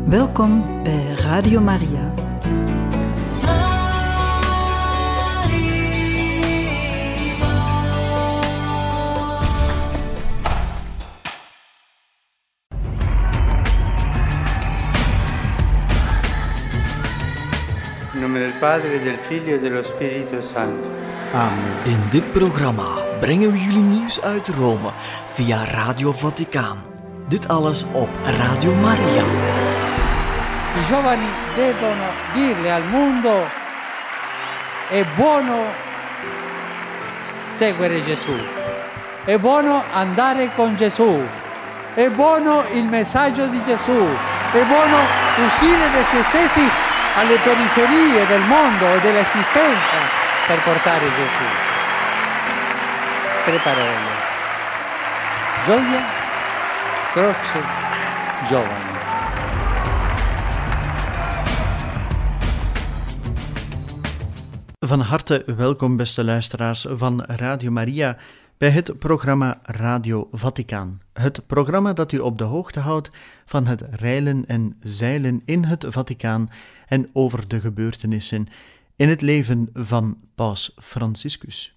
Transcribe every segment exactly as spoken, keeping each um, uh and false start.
Welkom bij Radio Maria. In nome del Padre, del Figlio e dello Spirito Santo. Amen. In dit programma brengen we jullie nieuws uit Rome via Radio Vaticaan. Dit alles op Radio Maria. I giovani devono dirle al mondo: è buono seguire Gesù, è buono andare con Gesù, è buono il messaggio di Gesù, è buono uscire da se stessi alle periferie del mondo e dell'esistenza per portare Gesù. Tre parole: gioia, croce, giovani. Van harte welkom, beste luisteraars van Radio Maria, bij het programma Radio Vaticaan. Het programma dat u op de hoogte houdt van het reilen en zeilen in het Vaticaan en over de gebeurtenissen in het leven van Paus Franciscus.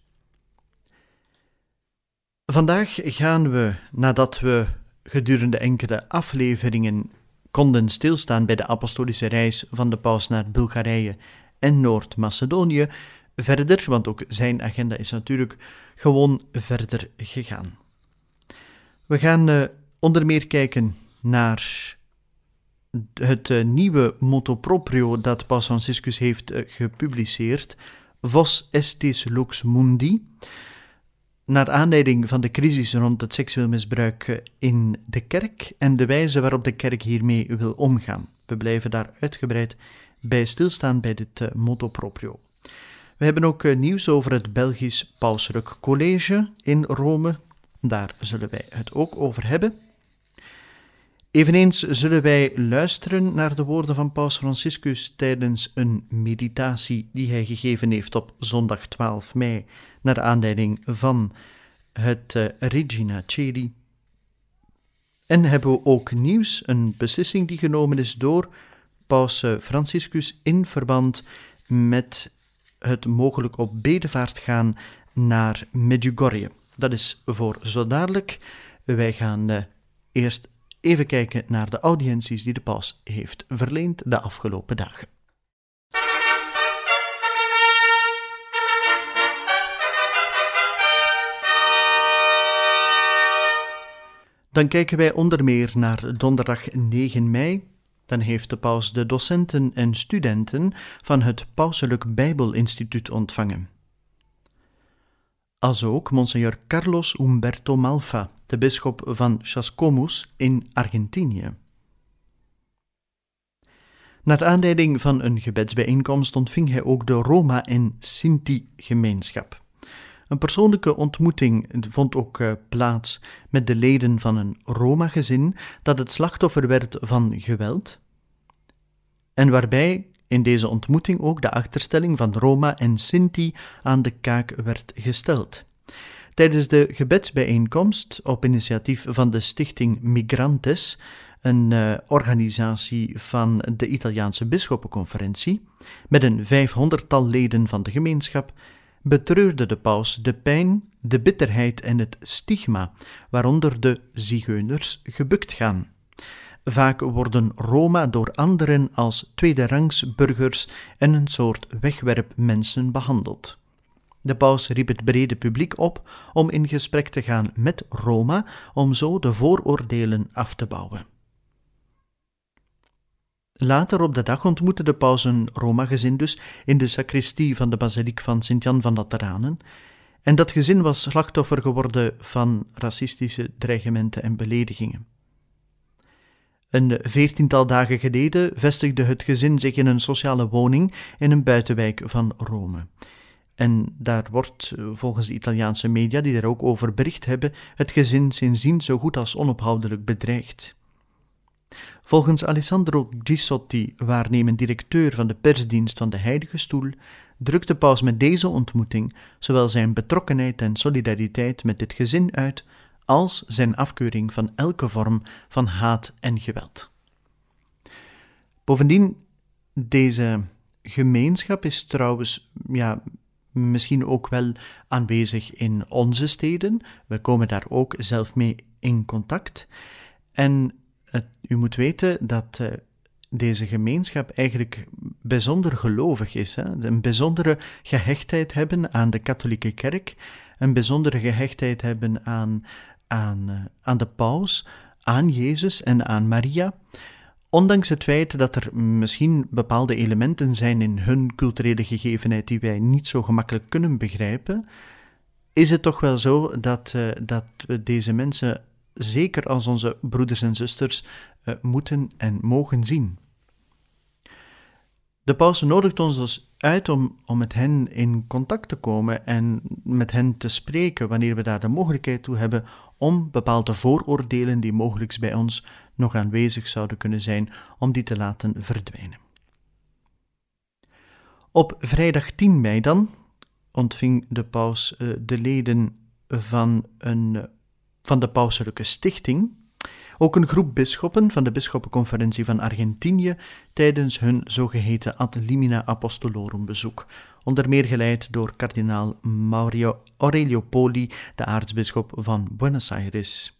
Vandaag gaan we, nadat we gedurende enkele afleveringen konden stilstaan bij de apostolische reis van de paus naar Bulgarije en Noord-Macedonië, verder, want ook zijn agenda is natuurlijk gewoon verder gegaan. We gaan uh, onder meer kijken naar het uh, nieuwe motu proprio dat Paus Franciscus heeft uh, gepubliceerd, Vos estis lux mundi, naar aanleiding van de crisis rond het seksueel misbruik uh, in de kerk en de wijze waarop de kerk hiermee wil omgaan. We blijven daar uitgebreid bij stilstaan bij dit uh, motu proprio. We hebben ook uh, nieuws over het Belgisch Pauselijk College in Rome. Daar zullen wij het ook over hebben. Eveneens zullen wij luisteren naar de woorden van Paus Franciscus tijdens een meditatie die hij gegeven heeft op zondag twaalf mei, naar aanleiding van het uh, Regina Coeli. En hebben we ook nieuws, een beslissing die genomen is door Paus Franciscus in verband met het mogelijk op bedevaart gaan naar Medjugorje. Dat is voor zo dadelijk. Wij gaan uh, eerst even kijken naar de audiënties die de paus heeft verleend de afgelopen dagen. Dan kijken wij onder meer naar donderdag negen mei. Dan heeft de paus de docenten en studenten van het Pauselijk Bijbelinstituut ontvangen. Als ook Monsignor Carlos Humberto Malfa, de bisschop van Chascomús in Argentinië. Naar aanleiding van een gebedsbijeenkomst ontving hij ook de Roma- en Sinti-gemeenschap. Een persoonlijke ontmoeting vond ook uh, plaats met de leden van een Roma-gezin dat het slachtoffer werd van geweld, en waarbij in deze ontmoeting ook de achterstelling van Roma en Sinti aan de kaak werd gesteld. Tijdens de gebedsbijeenkomst, op initiatief van de stichting Migrantes, een uh, organisatie van de Italiaanse Bisschoppenconferentie, met een vijfhonderdtal leden van de gemeenschap, betreurde de paus de pijn, de bitterheid en het stigma waaronder de zigeuners gebukt gaan. Vaak worden Roma door anderen als tweederangs burgers en een soort wegwerpmensen behandeld. De paus riep het brede publiek op om in gesprek te gaan met Roma, om zo de vooroordelen af te bouwen. Later op de dag ontmoette de paus een Roma-gezin dus in de sacristie van de basiliek van Sint-Jan van Lateranen, en dat gezin was slachtoffer geworden van racistische dreigementen en beledigingen. Een veertiental dagen geleden vestigde het gezin zich in een sociale woning in een buitenwijk van Rome. En daar wordt, volgens de Italiaanse media, die daar ook over bericht hebben, het gezin sindsdien zo goed als onophoudelijk bedreigd. Volgens Alessandro Gisotti, waarnemend directeur van de persdienst van de Heilige Stoel, drukt de paus met deze ontmoeting zowel zijn betrokkenheid en solidariteit met dit gezin uit, als zijn afkeuring van elke vorm van haat en geweld. Bovendien, deze gemeenschap is trouwens ja, misschien ook wel aanwezig in onze steden. We komen daar ook zelf mee in contact. En het, u moet weten dat uh, deze gemeenschap eigenlijk bijzonder gelovig is. Hè? Een bijzondere gehechtheid hebben aan de katholieke kerk, een bijzondere gehechtheid hebben aan, aan, uh, aan de paus, aan Jezus en aan Maria. Ondanks het feit dat er misschien bepaalde elementen zijn in hun culturele gegevenheid die wij niet zo gemakkelijk kunnen begrijpen, is het toch wel zo dat, uh, dat we deze mensen, zeker als onze broeders en zusters, uh, moeten en mogen zien. De paus nodigt ons dus uit om, om met hen in contact te komen en met hen te spreken wanneer we daar de mogelijkheid toe hebben om bepaalde vooroordelen die mogelijk bij ons nog aanwezig zouden kunnen zijn, om die te laten verdwijnen. Op vrijdag tien mei dan ontving de paus uh, de leden van, een, uh, van de pauselijke stichting, ook een groep bisschoppen van de Bisschoppenconferentie van Argentinië tijdens hun zogeheten Ad Limina Apostolorum bezoek, onder meer geleid door kardinaal Mario Aurelio Poli, de aartsbisschop van Buenos Aires.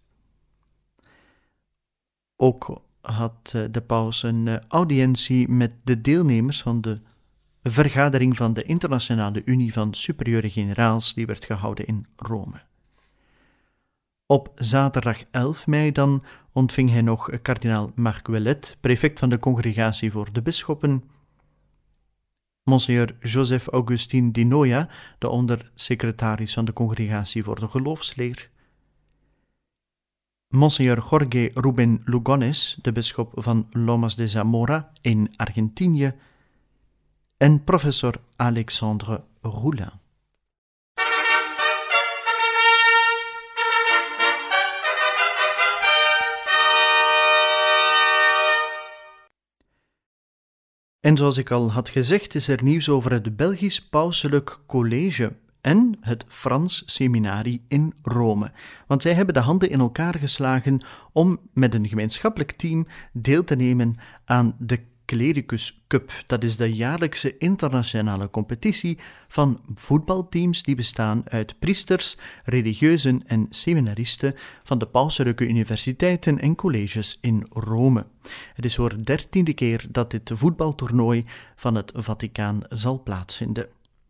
Ook had de paus een audiëntie met de deelnemers van de vergadering van de Internationale Unie van Superieure Generaals, die werd gehouden in Rome. Op zaterdag elf mei dan ontving hij nog kardinaal Marc Ouellet, prefect van de Congregatie voor de Bisschoppen, Monseigneur Joseph Augustin Di Noia, de ondersecretaris van de Congregatie voor de Geloofsleer, Monseigneur Jorge Ruben Lugones, de bisschop van Lomas de Zamora in Argentinië, en professor Alexandre Roulin. En zoals ik al had gezegd, is er nieuws over het Belgisch Pauselijk College en het Frans Seminarie in Rome. Want zij hebben de handen in elkaar geslagen om met een gemeenschappelijk team deel te nemen aan de Clericus Cup. Dat is de jaarlijkse internationale competitie van voetbalteams die bestaan uit priesters, religieuzen en seminaristen van de pauselijke universiteiten en colleges in Rome. Het is voor de dertiende keer dat dit voetbaltoernooi van het Vaticaan zal plaatsvinden.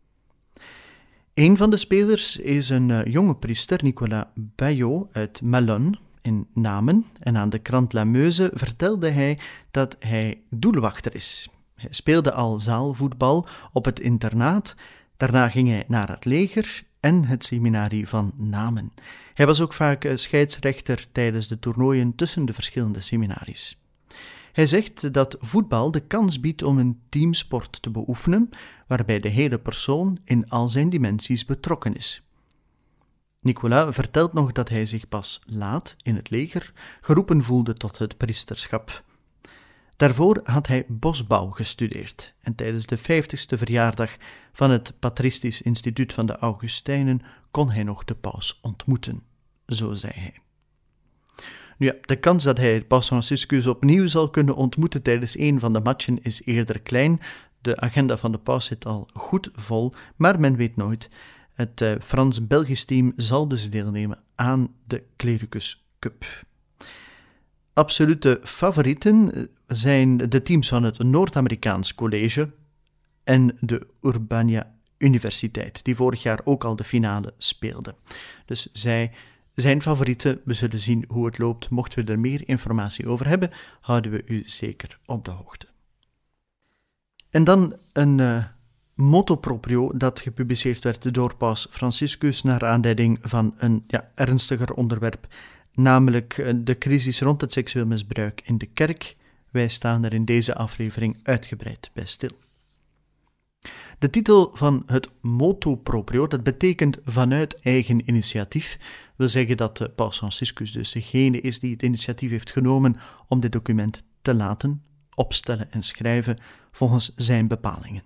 Een van de spelers is een uh, jonge priester, Nicolas Bayot uit Malonne in Namen, en aan de krant La Meuse vertelde hij dat hij doelwachter is. Hij speelde al zaalvoetbal op het internaat, daarna ging hij naar het leger en het seminarie van Namen. Hij was ook vaak scheidsrechter tijdens de toernooien tussen de verschillende seminaries. Hij zegt dat voetbal de kans biedt om een teamsport te beoefenen, waarbij de hele persoon in al zijn dimensies betrokken is. Nicolas vertelt nog dat hij zich pas laat in het leger geroepen voelde tot het priesterschap. Daarvoor had hij bosbouw gestudeerd en tijdens de vijftigste verjaardag van het Patristisch Instituut van de Augustijnen kon hij nog de paus ontmoeten, zo zei hij. Nu ja, de kans dat hij paus Franciscus opnieuw zal kunnen ontmoeten tijdens een van de matchen is eerder klein. De agenda van de paus zit al goed vol, maar men weet nooit. Het uh, Frans-Belgisch team zal dus deelnemen aan de Clericus Cup. Absolute favorieten zijn de teams van het Noord-Amerikaans College en de Urbania Universiteit, die vorig jaar ook al de finale speelden. Dus zij zijn favorieten. We zullen zien hoe het loopt. Mochten we er meer informatie over hebben, houden we u zeker op de hoogte. En dan een uh, motu proprio dat gepubliceerd werd door paus Franciscus naar aanleiding van een ja, ernstiger onderwerp, namelijk uh, de crisis rond het seksueel misbruik in de kerk. Wij staan er in deze aflevering uitgebreid bij stil. De titel van het motu proprio, dat betekent vanuit eigen initiatief, wil zeggen dat uh, paus Franciscus dus degene is die het initiatief heeft genomen om dit document te laten opstellen en schrijven volgens zijn bepalingen.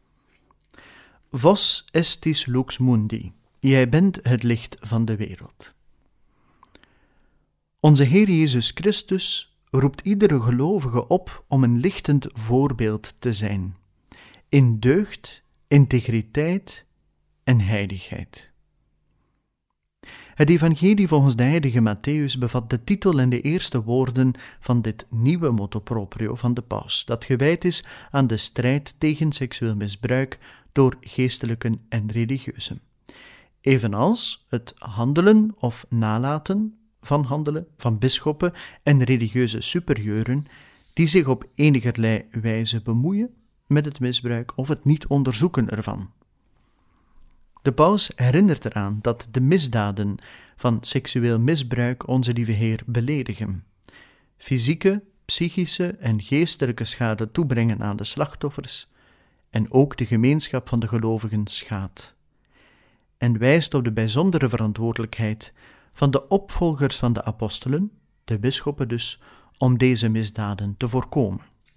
Vos estis lux mundi, jij bent het licht van de wereld. Onze Heer Jezus Christus roept iedere gelovige op om een lichtend voorbeeld te zijn, in deugd, integriteit en heiligheid. Het evangelie volgens de heilige Mattheüs bevat de titel en de eerste woorden van dit nieuwe motu proprio van de paus, dat gewijd is aan de strijd tegen seksueel misbruik door geestelijken en religieuzen. Evenals het handelen of nalaten van handelen van bisschoppen en religieuze superieuren die zich op enigerlei wijze bemoeien met het misbruik of het niet onderzoeken ervan. De paus herinnert eraan dat de misdaden van seksueel misbruik onze lieve Heer beledigen, fysieke, psychische en geestelijke schade toebrengen aan de slachtoffers en ook de gemeenschap van de gelovigen schaadt, en wijst op de bijzondere verantwoordelijkheid van de opvolgers van de apostelen, de bisschoppen dus, om deze misdaden te voorkomen.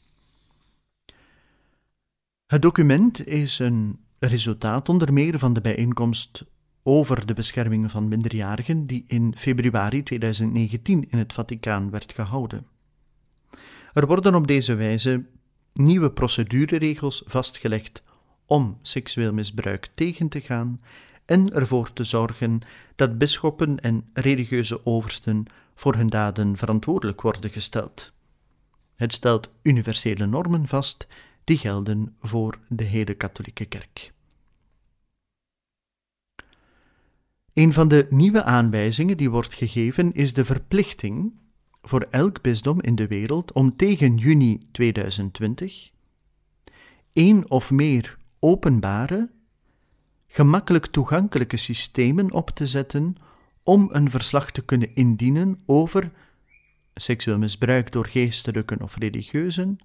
Het document is een resultaat onder meer van de bijeenkomst over de bescherming van minderjarigen die in februari tweeduizend negentien in het Vaticaan werd gehouden. Er worden op deze wijze nieuwe procedureregels vastgelegd om seksueel misbruik tegen te gaan en ervoor te zorgen dat bisschoppen en religieuze oversten voor hun daden verantwoordelijk worden gesteld. Het stelt universele normen vast die gelden voor de hele katholieke kerk. Een van de nieuwe aanwijzingen die wordt gegeven is de verplichting voor elk bisdom in de wereld om tegen juni tweeduizend twintig één of meer openbare, gemakkelijk toegankelijke systemen op te zetten om een verslag te kunnen indienen over seksueel misbruik door geestelijken of religieuzen,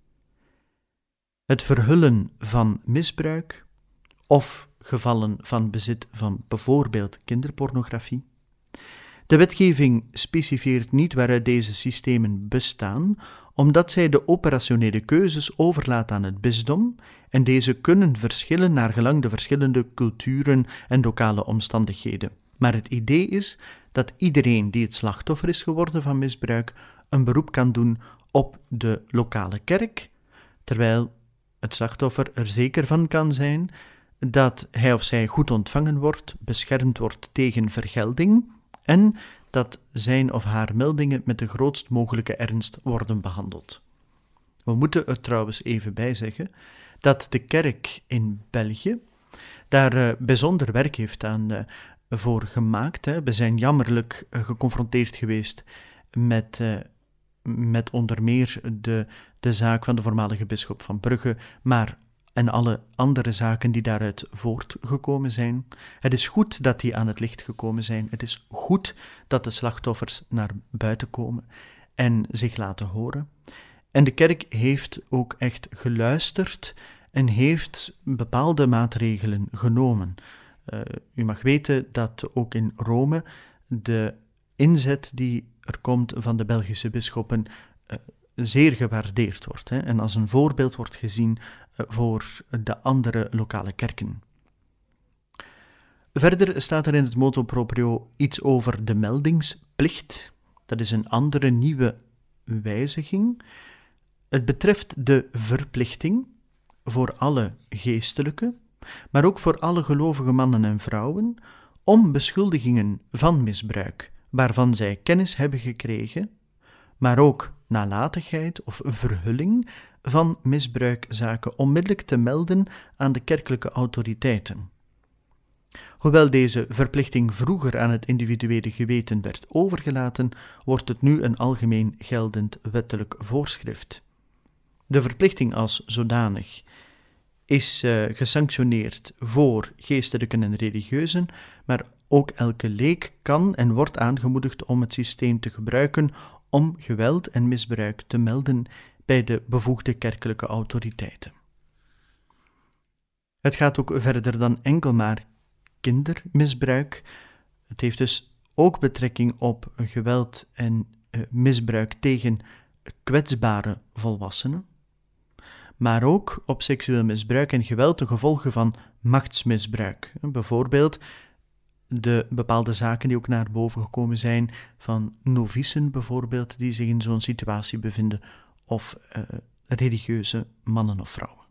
het verhullen van misbruik of gevallen van bezit van bijvoorbeeld kinderpornografie. De wetgeving specifieert niet waaruit deze systemen bestaan, omdat zij de operationele keuzes overlaat aan het bisdom en deze kunnen verschillen naar gelang de verschillende culturen en lokale omstandigheden. Maar het idee is dat iedereen die het slachtoffer is geworden van misbruik een beroep kan doen op de lokale kerk, terwijl het slachtoffer er zeker van kan zijn dat hij of zij goed ontvangen wordt, beschermd wordt tegen vergelding en dat zijn of haar meldingen met de grootst mogelijke ernst worden behandeld. We moeten er trouwens even bij zeggen dat de kerk in België daar uh, bijzonder werk heeft aan uh, voor gemaakt. Hè. We zijn jammerlijk uh, geconfronteerd geweest met, uh, met onder meer de, de zaak van de voormalige bisschop van Brugge, maar en alle andere zaken die daaruit voortgekomen zijn. Het is goed dat die aan het licht gekomen zijn. Het is goed dat de slachtoffers naar buiten komen en zich laten horen. En de kerk heeft ook echt geluisterd en heeft bepaalde maatregelen genomen. Uh, u mag weten dat ook in Rome de inzet die er komt van de Belgische bisschoppen uh, zeer gewaardeerd wordt, hè, en als een voorbeeld wordt gezien uh, voor de andere lokale kerken. Verder staat er in het motu proprio iets over de meldingsplicht. Dat is een andere nieuwe wijziging. Het betreft de verplichting voor alle geestelijken, maar ook voor alle gelovige mannen en vrouwen, om beschuldigingen van misbruik, waarvan zij kennis hebben gekregen, maar ook nalatigheid of verhulling van misbruikzaken onmiddellijk te melden aan de kerkelijke autoriteiten. Hoewel deze verplichting vroeger aan het individuele geweten werd overgelaten, wordt het nu een algemeen geldend wettelijk voorschrift. De verplichting als zodanig is uh, gesanctioneerd voor geestelijken en religieuzen, maar ook elke leek kan en wordt aangemoedigd om het systeem te gebruiken om geweld en misbruik te melden bij de bevoegde kerkelijke autoriteiten. Het gaat ook verder dan enkel maar kindermisbruik. Het heeft dus ook betrekking op geweld en uh, misbruik tegen kwetsbare volwassenen, maar ook op seksueel misbruik en geweld ten gevolge van machtsmisbruik. Bijvoorbeeld de bepaalde zaken die ook naar boven gekomen zijn van novicen bijvoorbeeld, die zich in zo'n situatie bevinden, of uh, religieuze mannen of vrouwen.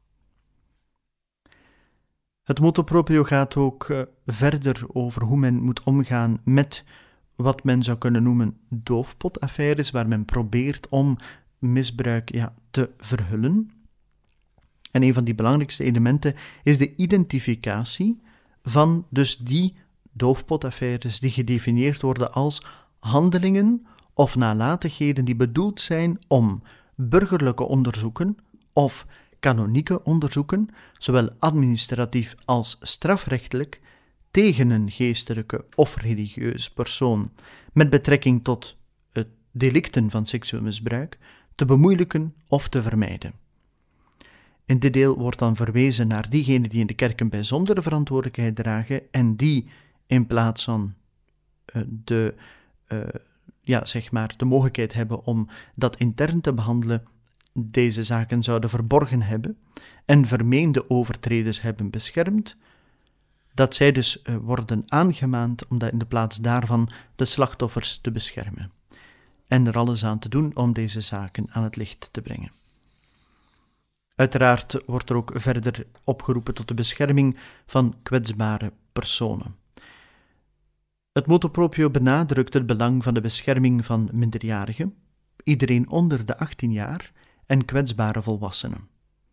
Het motu proprio gaat ook uh, verder over hoe men moet omgaan met wat men zou kunnen noemen doofpotaffaires, waar men probeert om misbruik ja, te verhullen. En een van die belangrijkste elementen is de identificatie van dus die doofpotaffaires die gedefinieerd worden als handelingen of nalatigheden die bedoeld zijn om burgerlijke onderzoeken of kanonieke onderzoeken, zowel administratief als strafrechtelijk, tegen een geestelijke of religieus persoon met betrekking tot het delicten van seksueel misbruik te bemoeilijken of te vermijden. In dit deel wordt dan verwezen naar diegenen die in de kerk een bijzondere verantwoordelijkheid dragen en die in plaats van uh, de, uh, ja, zeg maar, de mogelijkheid hebben om dat intern te behandelen, deze zaken zouden verborgen hebben en vermeende overtreders hebben beschermd, dat zij dus uh, worden aangemaand om dat in de plaats daarvan de slachtoffers te beschermen en er alles aan te doen om deze zaken aan het licht te brengen. Uiteraard wordt er ook verder opgeroepen tot de bescherming van kwetsbare personen. Het motu proprio benadrukt het belang van de bescherming van minderjarigen, iedereen onder de achttien jaar en kwetsbare volwassenen.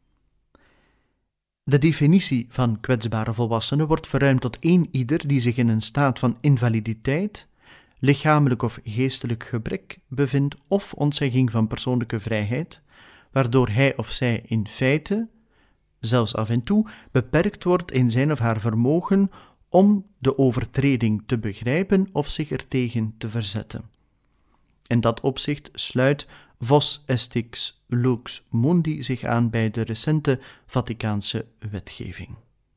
De definitie van kwetsbare volwassenen wordt verruimd tot één ieder die zich in een staat van invaliditeit, lichamelijk of geestelijk gebrek bevindt of ontzegging van persoonlijke vrijheid, waardoor hij of zij in feite, zelfs af en toe, beperkt wordt in zijn of haar vermogen om de overtreding te begrijpen of zich ertegen te verzetten. In dat opzicht sluit Vos Estix Lux Mundi zich aan bij de recente Vaticaanse wetgeving.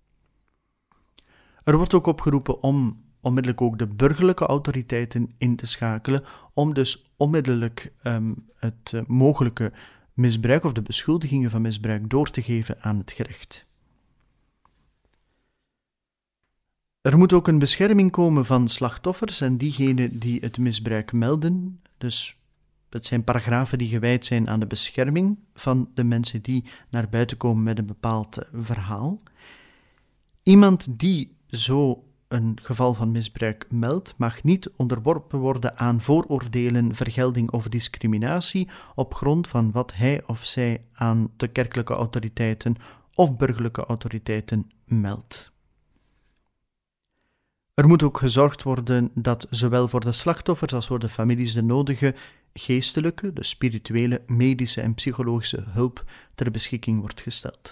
Er wordt ook opgeroepen om onmiddellijk ook de burgerlijke autoriteiten in te schakelen, om dus onmiddellijk um, het uh, mogelijke misbruik of de beschuldigingen van misbruik door te geven aan het gerecht. Er moet ook een bescherming komen van slachtoffers en diegenen die het misbruik melden. Dus het zijn paragrafen die gewijd zijn aan de bescherming van de mensen die naar buiten komen met een bepaald verhaal. Iemand die zo een geval van misbruik meldt, mag niet onderworpen worden aan vooroordelen, vergelding of discriminatie op grond van wat hij of zij aan de kerkelijke autoriteiten of burgerlijke autoriteiten meldt. Er moet ook gezorgd worden dat zowel voor de slachtoffers als voor de families de nodige geestelijke, de spirituele, medische en psychologische hulp ter beschikking wordt gesteld.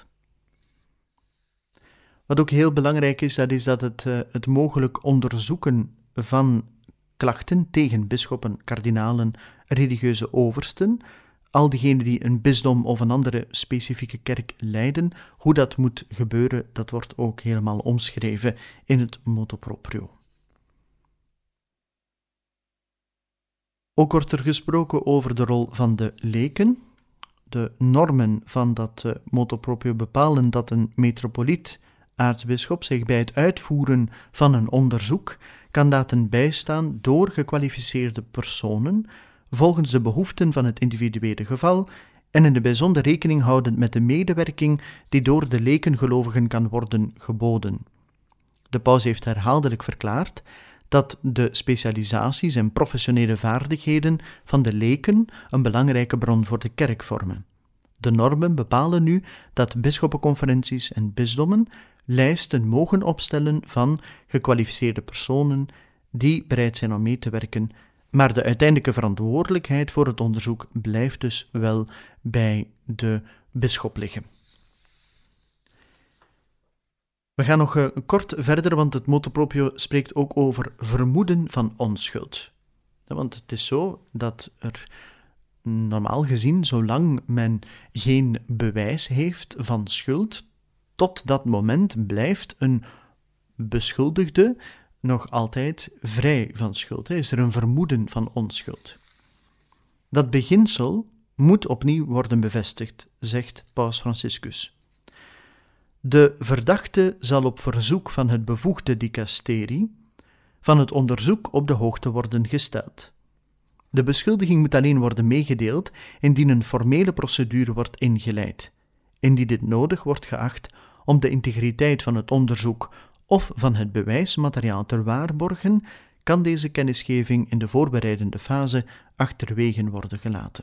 Wat ook heel belangrijk is, dat is dat het, uh, het mogelijk onderzoeken van klachten tegen bisschoppen, kardinalen, religieuze oversten, al diegenen die een bisdom of een andere specifieke kerk leiden, hoe dat moet gebeuren, dat wordt ook helemaal omschreven in het motu proprio. Ook wordt er gesproken over de rol van de leken. De normen van dat uh, motu proprio bepalen dat een metropoliet, aartsbisschop, zich bij het uitvoeren van een onderzoek kan laten bijstaan door gekwalificeerde personen, volgens de behoeften van het individuele geval en in de bijzonder rekening houdend met de medewerking die door de lekengelovigen kan worden geboden. De paus heeft herhaaldelijk verklaard dat de specialisaties en professionele vaardigheden van de leken een belangrijke bron voor de kerk vormen. De normen bepalen nu dat bisschoppenconferenties en bisdommen lijsten mogen opstellen van gekwalificeerde personen die bereid zijn om mee te werken, maar de uiteindelijke verantwoordelijkheid voor het onderzoek blijft dus wel bij de bisschop liggen. We gaan nog uh, kort verder, want het motu proprio spreekt ook over vermoeden van onschuld. Ja, want het is zo dat er normaal gezien, zolang men geen bewijs heeft van schuld, tot dat moment blijft een beschuldigde nog altijd vrij van schuld. Is er een vermoeden van onschuld? Dat beginsel moet opnieuw worden bevestigd, zegt Paus Franciscus. De verdachte zal op verzoek van het bevoegde dicasterie van het onderzoek op de hoogte worden gesteld. De beschuldiging moet alleen worden meegedeeld indien een formele procedure wordt ingeleid. Indien dit nodig wordt geacht om de integriteit van het onderzoek of van het bewijsmateriaal te waarborgen, kan deze kennisgeving in de voorbereidende fase achterwege worden gelaten.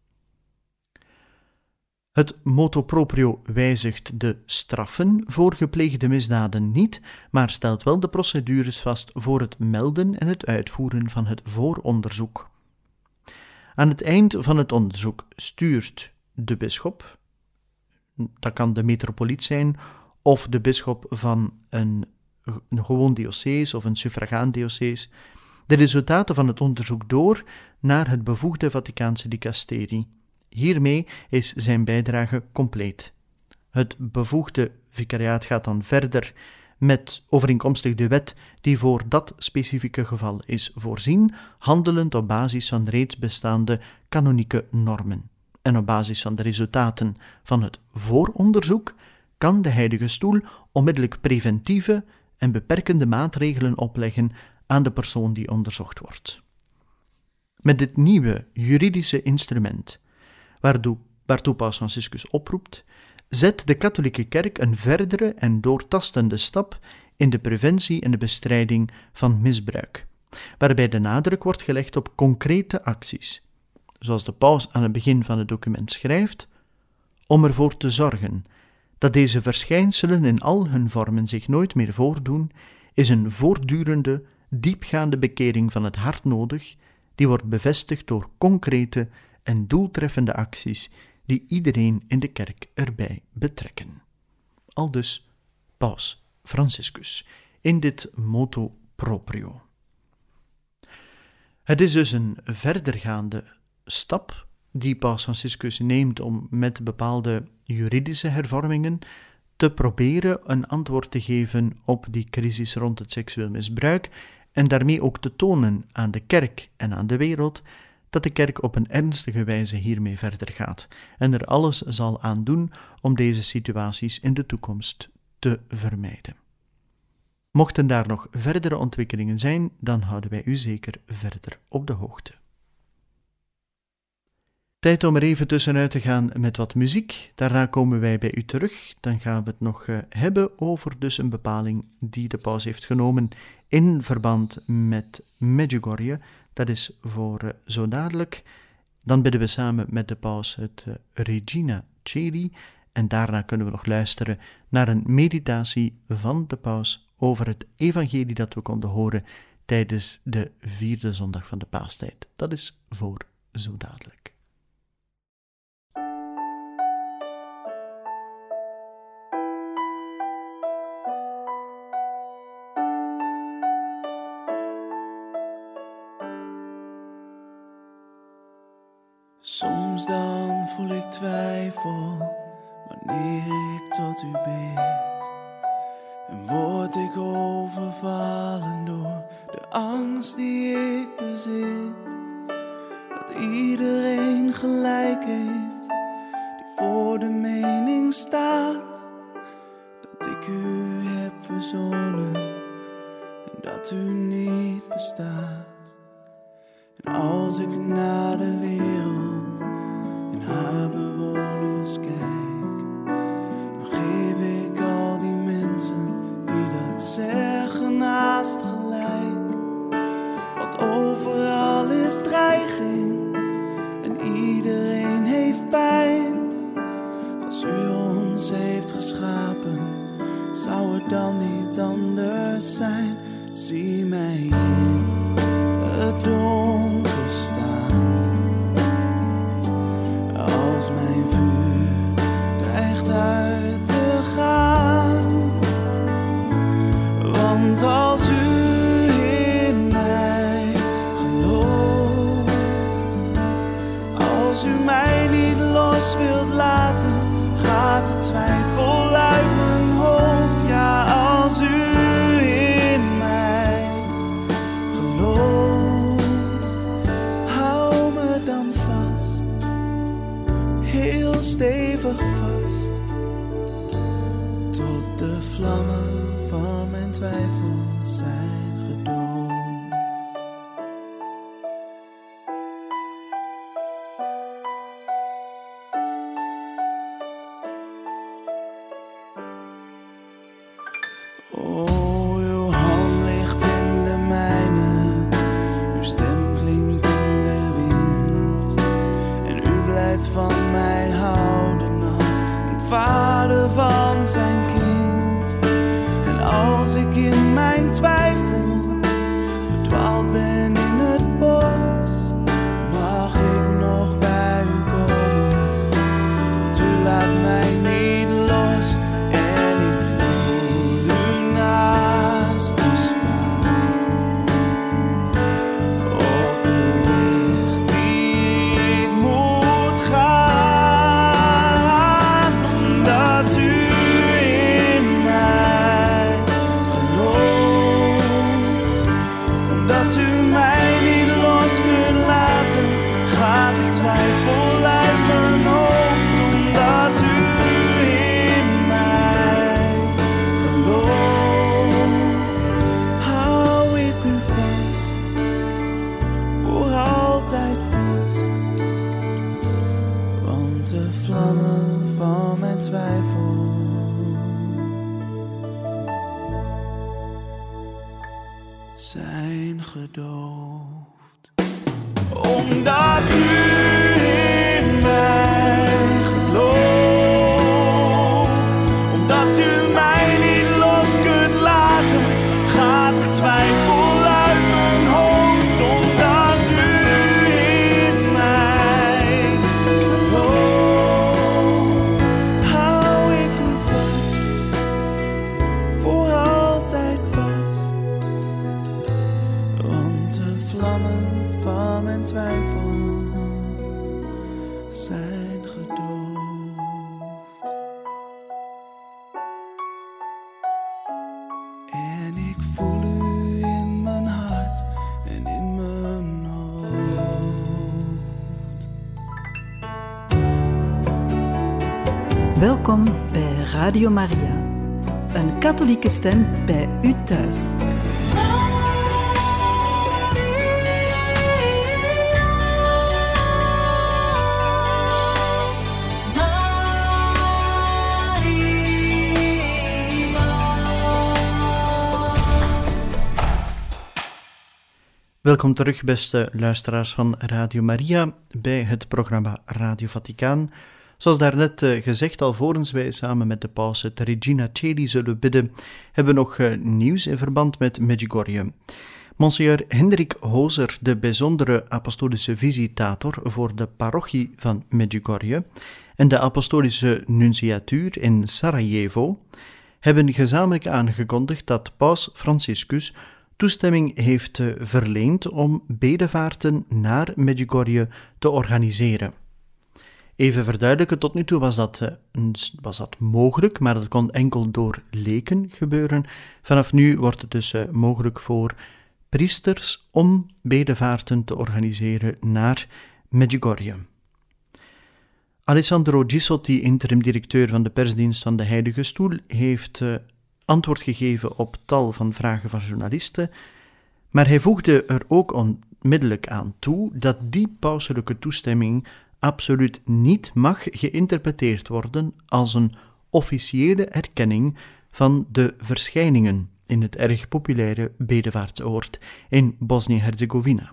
Het motu proprio wijzigt de straffen voor gepleegde misdaden niet, maar stelt wel de procedures vast voor het melden en het uitvoeren van het vooronderzoek. Aan het eind van het onderzoek stuurt de bisschop, dat kan de metropoliet zijn, of de bisschop van een, een gewoon diocees of een suffragaan diocees, de resultaten van het onderzoek door naar het bevoegde Vaticaanse dicasterie. Hiermee is zijn bijdrage compleet. Het bevoegde vicariaat gaat dan verder met overeenkomstig de wet die voor dat specifieke geval is voorzien, handelend op basis van reeds bestaande kanonieke normen. En op basis van de resultaten van het vooronderzoek kan de Heilige Stoel onmiddellijk preventieve en beperkende maatregelen opleggen aan de persoon die onderzocht wordt. Met dit nieuwe juridische instrument, waartoe, waartoe Paus Franciscus oproept, zet de katholieke kerk een verdere en doortastende stap in de preventie en de bestrijding van misbruik, waarbij de nadruk wordt gelegd op concrete acties, zoals de paus aan het begin van het document schrijft, om ervoor te zorgen dat deze verschijnselen in al hun vormen zich nooit meer voordoen, is een voortdurende, diepgaande bekering van het hart nodig, die wordt bevestigd door concrete en doeltreffende acties die iedereen in de kerk erbij betrekken. Aldus Paus Franciscus in dit motu proprio. Het is dus een verdergaande stap die Paus Franciscus neemt om met bepaalde juridische hervormingen te proberen een antwoord te geven op die crisis rond het seksueel misbruik en daarmee ook te tonen aan de kerk en aan de wereld dat de kerk op een ernstige wijze hiermee verder gaat en er alles zal aan doen om deze situaties in de toekomst te vermijden. Mochten daar nog verdere ontwikkelingen zijn, dan houden wij u zeker verder op de hoogte. Tijd om er even tussenuit te gaan met wat muziek. Daarna komen wij bij u terug. Dan gaan we het nog uh, hebben over dus een bepaling die de paus heeft genomen in verband met Medjugorje. Dat is voor uh, zo dadelijk. Dan bidden we samen met de paus het uh, Regina Coeli. En daarna kunnen we nog luisteren naar een meditatie van de paus over het evangelie dat we konden horen tijdens de vierde zondag van de paastijd. Dat is voor zo dadelijk. Soms dan voel ik twijfel wanneer ik tot u bid. En word ik overvallen door de angst die ik bezit. Dat iedereen gelijk heeft die voor de mening staat. Dat ik u heb verzonnen en dat u niet bestaat. En als ik naar de wereld en haar bewoners kijk, dan geef ik al die mensen die dat zeggen haast gelijk. Want overal is dreiging en iedereen heeft pijn. Als u ons heeft geschapen, zou het dan niet anders zijn? Zie mij in het donker staan, als mijn vuur dreigt uit te gaan. Want als u in mij gelooft, als u mij niet los wilt laten, gaat de twijfel uit mijn hoofd. Ja, als u in mij gelooft, hou me dan vast, heel stevig vast, tot de vlammen van mijn twijfel zijn gedoofd. vader van zijn kind. En als ik in mijn twijfel verdwaald ben in het bos, mag ik nog bij u komen, want u laat mij niet los. En ik voel u naast me staan, op de weg die ik moet gaan, omdat u in mij gelooft, omdat u mij niet los kunt laten, gaat de twijfel uit mijn hoofd, omdat u in mij gelooft, hou ik u vast, voor altijd vast, want de vlammen van mijn twijfel zijn gedoofd. Omdat u in mij gelooft, omdat u mij niet los kunt laten, gaat de twijfel uit mijn hoofd. Omdat u in mij gelooft, hou ik u vast, voor altijd vast, want de vlammen van mijn twijfel zijn gedoofd. En ik voel u in mijn hart en in mijn hoofd. Welkom bij Radio Maria, een katholieke stem bij u thuis. Welkom terug, beste luisteraars van Radio Maria, bij het programma Radio Vaticaan. Zoals daarnet uh, gezegd, alvorens wij samen met de paus het Regina Coeli zullen bidden, hebben we nog uh, nieuws in verband met Medjugorje. Monseigneur Hendrik Hozer, de bijzondere apostolische visitator voor de parochie van Medjugorje en de apostolische nunciatuur in Sarajevo, hebben gezamenlijk aangekondigd dat paus Franciscus toestemming heeft verleend om bedevaarten naar Medjugorje te organiseren. Even verduidelijken, tot nu toe was dat, was dat mogelijk, maar dat kon enkel door leken gebeuren. Vanaf nu wordt het dus mogelijk voor priesters om bedevaarten te organiseren naar Medjugorje. Alessandro Gisotti, interim-directeur van de persdienst van de Heilige Stoel, heeft uh, antwoord gegeven op tal van vragen van journalisten, maar hij voegde er ook onmiddellijk aan toe dat die pauselijke toestemming absoluut niet mag geïnterpreteerd worden als een officiële erkenning van de verschijningen in het erg populaire bedevaartsoord in Bosnië-Herzegovina.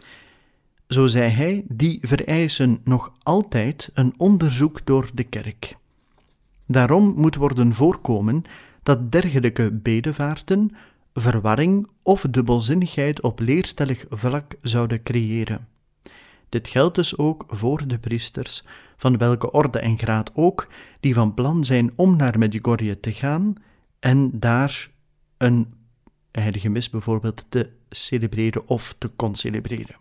Zo zei hij, die vereisen nog altijd een onderzoek door de kerk. Daarom moet worden voorkomen dat dergelijke bedevaarten verwarring of dubbelzinnigheid op leerstellig vlak zouden creëren. Dit geldt dus ook voor de priesters, van welke orde en graad ook, die van plan zijn om naar Medjugorje te gaan en daar een heilige mis bijvoorbeeld te celebreren of te concelebreren.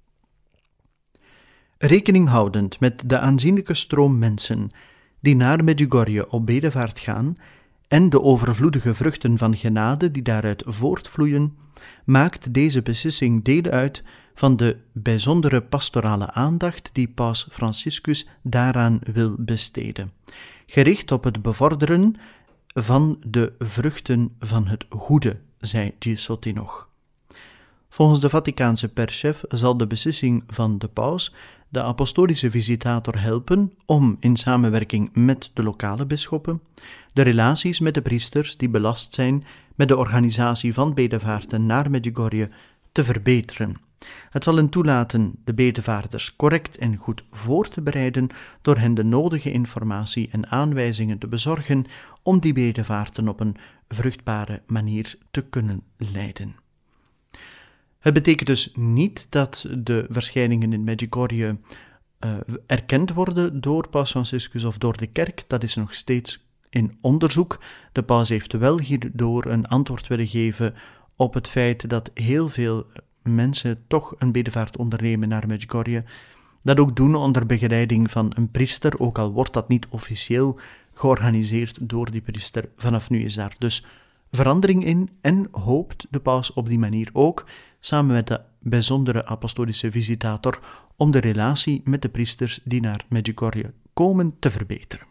Rekening houdend met de aanzienlijke stroom mensen die naar Medjugorje op bedevaart gaan en de overvloedige vruchten van genade die daaruit voortvloeien, maakt deze beslissing deel uit van de bijzondere pastorale aandacht die paus Franciscus daaraan wil besteden, gericht op het bevorderen van de vruchten van het goede, zei Gisotti nog. Volgens de Vaticaanse perschef zal de beslissing van de paus de apostolische visitator helpen om, in samenwerking met de lokale bisschoppen, de relaties met de priesters die belast zijn met de organisatie van bedevaarten naar Medjugorje te verbeteren. Het zal hen toelaten de bedevaarders correct en goed voor te bereiden door hen de nodige informatie en aanwijzingen te bezorgen om die bedevaarten op een vruchtbare manier te kunnen leiden. Het betekent dus niet dat de verschijningen in Medjugorje uh, erkend worden door Paus Franciscus of door de kerk. Dat is nog steeds in onderzoek. De paus heeft wel hierdoor een antwoord willen geven op het feit dat heel veel mensen toch een bedevaart ondernemen naar Medjugorje. Dat ook doen onder begeleiding van een priester, ook al wordt dat niet officieel georganiseerd door die priester. Vanaf nu is daar dus verandering in en hoopt de paus op die manier ook, samen met de bijzondere apostolische visitator, om de relatie met de priesters die naar Medjugorje komen te verbeteren.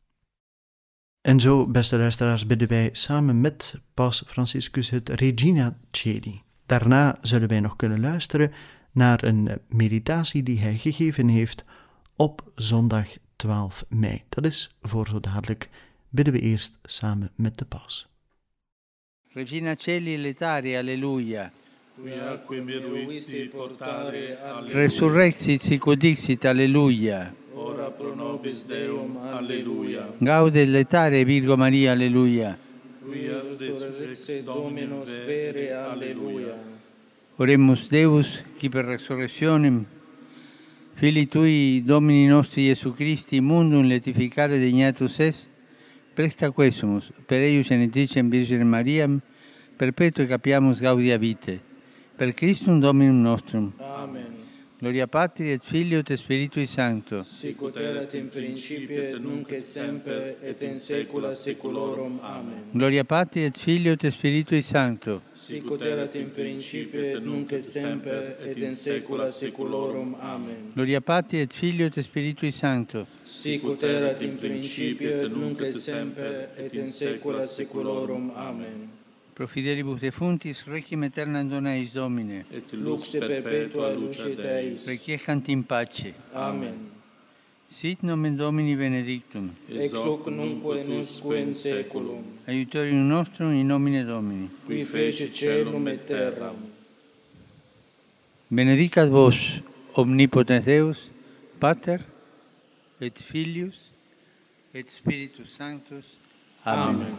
En zo, beste luisteraars, bidden wij samen met paus Franciscus het Regina Coeli. Daarna zullen wij nog kunnen luisteren naar een meditatie die hij gegeven heeft op zondag twaalf mei. Dat is voor zo dadelijk. Bidden we eerst samen met de paus. Regina Coeli letare, alleluia. Quiaque meruisti portare, alleluia. Resurrexit sic dixit, alleluia. Ora pro nobis Deum, alleluia. Gaude letare, Virgo Maria, alleluia. Quia resurrexit Dominus vere, alleluia. Oremus Deus, qui per resurrectionem Filii Tui, Domini nostri Iesu Christi, mundum letificare degnatus est, presta quesumus, per eius genitricem Virginem Mariam, perpetuo capiamus gaudia vitae, per Christum Dominum nostrum. Amen. Gloria Patri et Filio et Spiritui Sancto. Sic ut erat in principio et nunc et semper et in saecula saeculorum. Amen. Gloria Patri et Filio et Spiritui Sancto. Sic ut erat in principio et nunc et semper et in saecula saeculorum. Amen. Gloria Patri et Filio et Spiritui Sancto. Sic ut erat in principio et nunc et semper et in saecula saeculorum. Amen. Pro fidelibus defuntis, requiem aeternam dona eis Domine. Et lux perpetua lucida eis. Requiescant in pace. Amen. Sit nomen Domini benedictum. Ex hoc nunquo et usque in saeculum. Aiutorium nostrum in nomine Domini. Qui fece caelum et terram. Benedicat vos, omnipotens Deus, Pater, et Filius, et Spiritus Sanctus. Amen. Amen.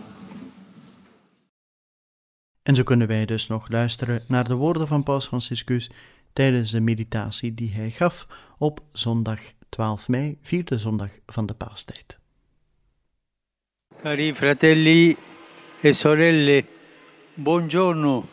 En zo kunnen wij dus nog luisteren naar de woorden van paus Franciscus tijdens de meditatie die hij gaf op zondag twaalf mei, vierde zondag van de paastijd. Cari fratelli e sorelle, buongiorno.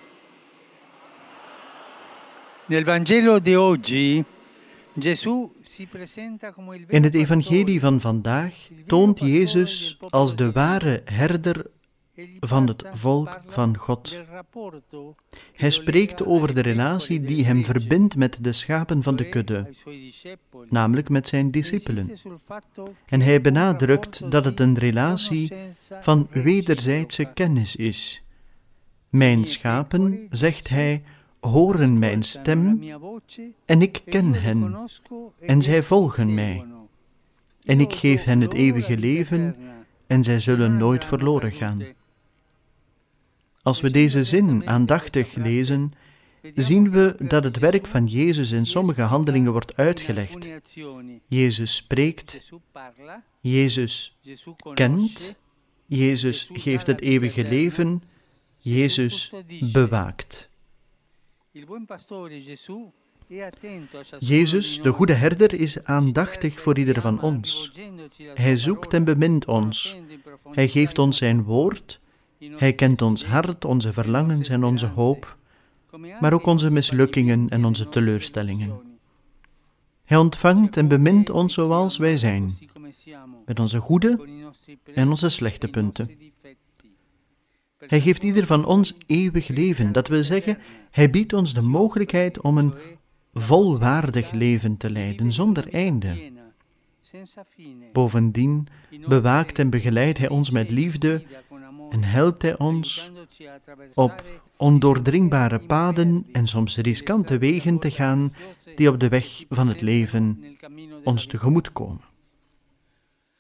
Nel Vangelo di oggi Gesù si presenta come il vero In het evangelie van vandaag toont Jezus als de ware herder van het volk van God. Hij spreekt over de relatie die hem verbindt met de schapen van de kudde, namelijk met zijn discipelen. En hij benadrukt dat het een relatie van wederzijdse kennis is. Mijn schapen, zegt hij, horen mijn stem en ik ken hen en zij volgen mij. En ik geef hen het eeuwige leven en zij zullen nooit verloren gaan. Als we deze zin aandachtig lezen, zien we dat het werk van Jezus in sommige handelingen wordt uitgelegd. Jezus spreekt, Jezus kent, Jezus geeft het eeuwige leven, Jezus bewaakt. Jezus, de goede herder, is aandachtig voor ieder van ons. Hij zoekt en bemint ons. Hij geeft ons zijn woord. Hij kent ons hart, onze verlangens en onze hoop, maar ook onze mislukkingen en onze teleurstellingen. Hij ontvangt en bemint ons zoals wij zijn, met onze goede en onze slechte punten. Hij geeft ieder van ons eeuwig leven, dat wil zeggen, hij biedt ons de mogelijkheid om een volwaardig leven te leiden, zonder einde. Bovendien bewaakt en begeleidt hij ons met liefde en helpt hij ons op ondoordringbare paden en soms riskante wegen te gaan die op de weg van het leven ons tegemoet komen.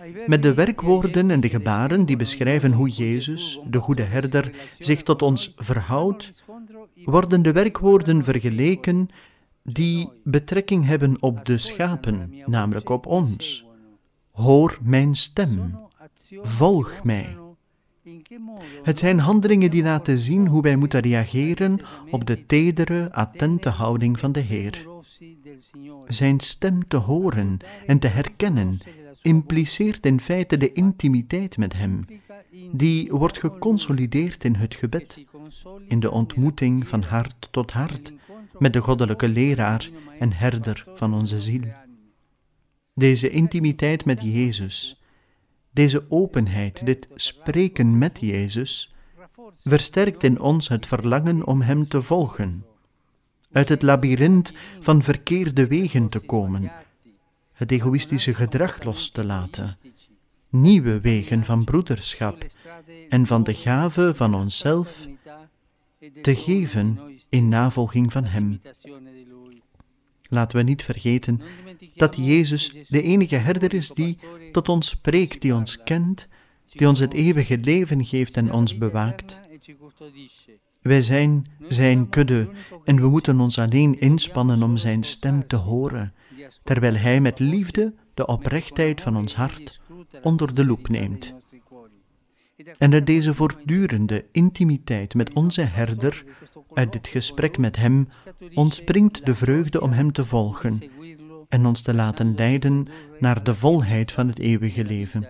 Met de werkwoorden en de gebaren die beschrijven hoe Jezus, de goede herder, zich tot ons verhoudt, worden de werkwoorden vergeleken die betrekking hebben op de schapen, namelijk op ons. Hoor mijn stem, volg mij. Het zijn handelingen die laten zien hoe wij moeten reageren op de tedere, attente houding van de Heer. Zijn stem te horen en te herkennen impliceert in feite de intimiteit met Hem, die wordt geconsolideerd in het gebed, in de ontmoeting van hart tot hart met de goddelijke leraar en herder van onze ziel. Deze intimiteit met Jezus, deze openheid, dit spreken met Jezus, versterkt in ons het verlangen om Hem te volgen, uit het labyrint van verkeerde wegen te komen, het egoïstische gedrag los te laten, nieuwe wegen van broederschap en van de gave van onszelf te geven in navolging van Hem. Laten we niet vergeten dat Jezus de enige herder is die tot ons spreekt, die ons kent, die ons het eeuwige leven geeft en ons bewaakt. Wij zijn zijn kudde en we moeten ons alleen inspannen om zijn stem te horen, terwijl Hij met liefde de oprechtheid van ons hart onder de loep neemt. En uit deze voortdurende intimiteit met onze herder, uit dit gesprek met Hem, ontspringt de vreugde om Hem te volgen en ons te laten leiden naar de volheid van het eeuwige leven.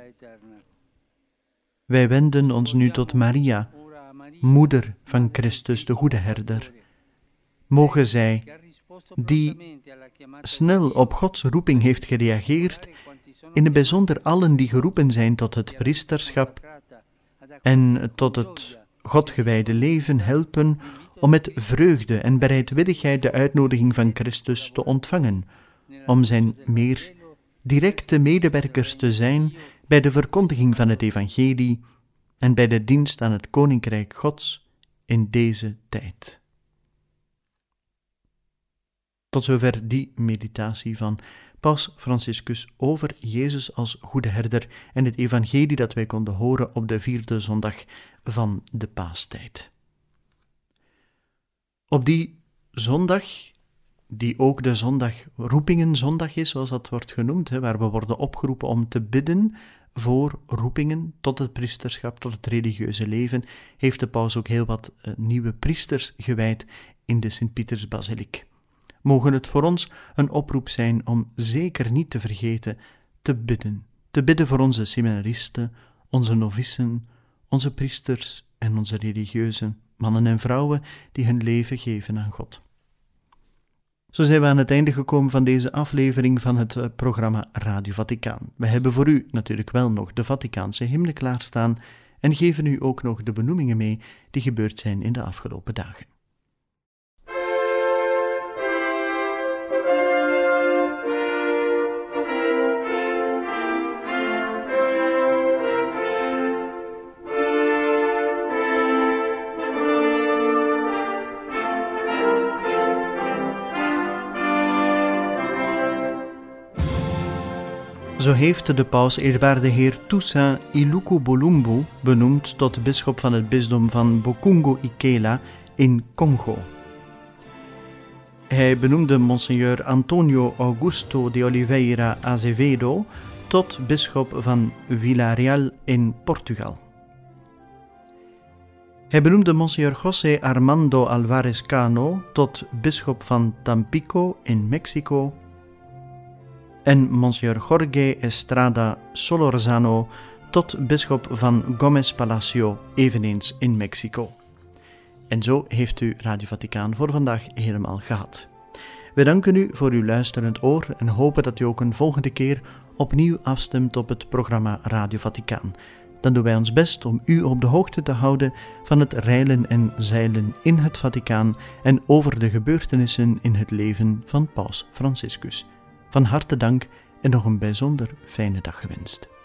Wij wenden ons nu tot Maria, moeder van Christus, de goede herder. Mogen zij, die snel op Gods roeping heeft gereageerd, in het bijzonder allen die geroepen zijn tot het priesterschap en tot het Godgewijde leven helpen om met vreugde en bereidwilligheid de uitnodiging van Christus te ontvangen, om zijn meer directe medewerkers te zijn bij de verkondiging van het evangelie en bij de dienst aan het Koninkrijk Gods in deze tijd. Tot zover die meditatie van Paus Franciscus over Jezus als goede herder en het evangelie dat wij konden horen op de vierde zondag van de Paastijd. Op die zondag, die ook de zondag roepingenzondag is, zoals dat wordt genoemd, hè, waar we worden opgeroepen om te bidden voor roepingen tot het priesterschap, tot het religieuze leven, heeft de paus ook heel wat uh, nieuwe priesters gewijd in de Sint-Pietersbasiliek. Mogen het voor ons een oproep zijn om zeker niet te vergeten te bidden. Te bidden voor onze seminaristen, onze novicen, onze priesters en onze religieuze mannen en vrouwen die hun leven geven aan God. Zo zijn we aan het einde gekomen van deze aflevering van het programma Radio Vaticaan. We hebben voor u natuurlijk wel nog de Vaticaanse hymne klaarstaan en geven u ook nog de benoemingen mee die gebeurd zijn in de afgelopen dagen. Zo heeft de paus eerwaarde heer Toussaint Iluku Bolumbu benoemd tot bisschop van het bisdom van Bokungo-Ikela in Congo. Hij benoemde monseigneur Antonio Augusto de Oliveira Azevedo tot bisschop van Villarreal in Portugal. Hij benoemde monseigneur José Armando Alvarez Cano tot bisschop van Tampico in Mexico en monseigneur Jorge Estrada Solorzano tot bisschop van Gómez Palacio, eveneens in Mexico. En zo heeft u Radio Vaticaan voor vandaag helemaal gehad. We danken u voor uw luisterend oor en hopen dat u ook een volgende keer opnieuw afstemt op het programma Radio Vaticaan. Dan doen wij ons best om u op de hoogte te houden van het reilen en zeilen in het Vaticaan en over de gebeurtenissen in het leven van Paus Franciscus. Van harte dank en nog een bijzonder fijne dag gewenst.